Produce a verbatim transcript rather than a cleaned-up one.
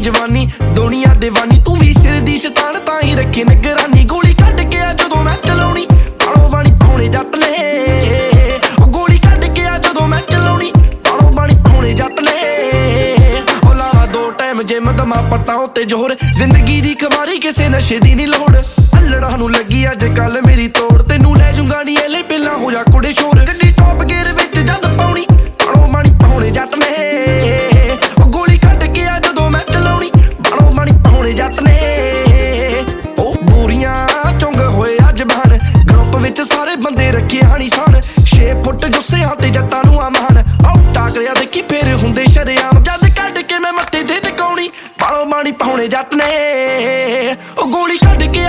जवानी दुनिया दीवानी तू भी सिर दी शैतान तां ही रखे निगरानी गोली कट के आ जदों मैं चलाउणी बाणों बाणी पाउणे जट ने ओ गोली कट के आ जदों मैं चलाउणी बाणों बाणी पाउणे जट ने ओ लावा दो टाइम जिम दमा पट्टां उत्ते जोर जिंदगी दी खवारी किसे नशे दी नी लोड़ अल्लड़ा नूं लगी अज कल मेरी तोड़ तैनूं लै जूंगा नी एले पहलां हो जा कुड़े शोर गड्डी टॉप गेयर विच जद पाउणी बाणों बाणी पाउणे जट ने ओ गोली कट के आ जदों मैं चलाउणी बाणों बाणी पाउणे जट ने ओ बोरियां चुंग होए अज बहन ग्रुप विच सारे बंदे रखे हानी सान छे फुट जुस्सियां ते जट्टां नूं आ महान आओ टाकरिया देखी फेर हुंदे शरेआम जद कट के मैं मत्थे ते टकाउणी बाणों बाणी पाउणे जट ने ओ गोली कट के